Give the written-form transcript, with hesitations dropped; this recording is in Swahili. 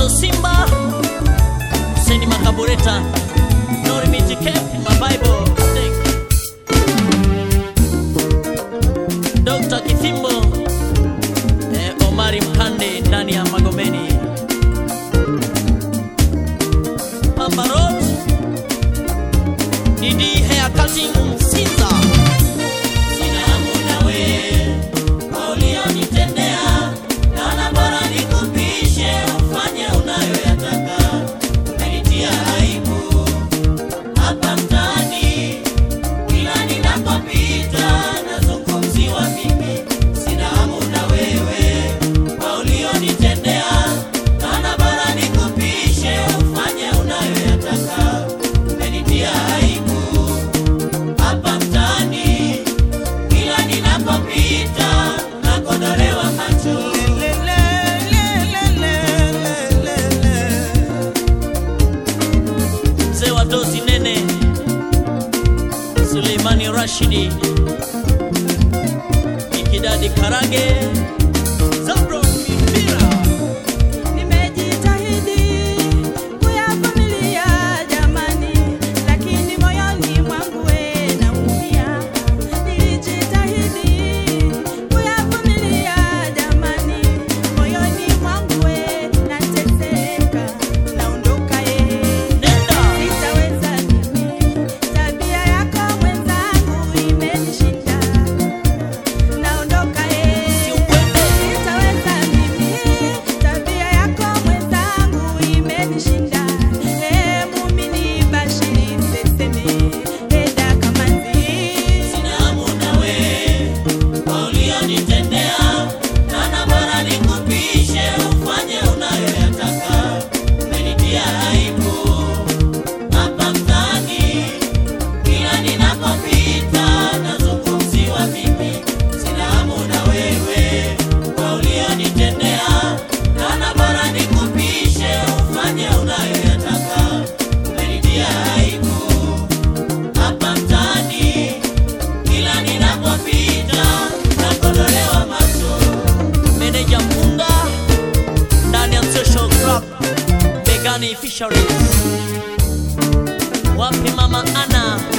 Doto Simba, Seni Makabureta, Norimiti Kep, Mabible, Dr. Kithimbo, Omari Mkande ndani ya Magomeni, Pamba Road, Didi Hair Cutting Sinza. Sina hamu nawe, ulionitendea, naona bora nikupishe, ufanye unayoyataka. Umenitia aibu hapa mtaani, kila ninapopita nazungumziwa mimi. Sina hamu na wewe, ulionitendea, naona bora nikupishe, ufanye unayoyataka. Umenitia aibu hapa mtaani, kila ninapopita nakodolewa macho. Mzee wa Dozi Nene, Suleimani Rashidi, Ikidadi Karage, Zabro Mipira. Nimejitahidi kuyavumilia jamani, lakini moyoni mwangu naumia. Nilijitahidi kuyavumilia jamani, moyoni mwangu nateseka, naondoka Nenda. sitaweza mimi, tabia yako mwenzangu imenishinda, naondoka Si ukweli. sitaweza mimi, tabia yako mwenzangu imenishinda. Muumini Bashiri Seseme, Eda Kamanzi. Sina hamu nawe, ulionitendea, naona bora nikupishe, ufanye unayoyataka. Umenitia aibu hapa mtaani, kila ninapopita nazungumziwa mimi. Sina hamu na wewe, ulionitendea, naona bora nikupishe, ufanye unayoyataka. Umenitia aibu hapa mtaani, kila ninapopita nakodolewa macho. Meneja Mpunga ndani ya Social Club Begani Fisheries. Wapi Mama Ana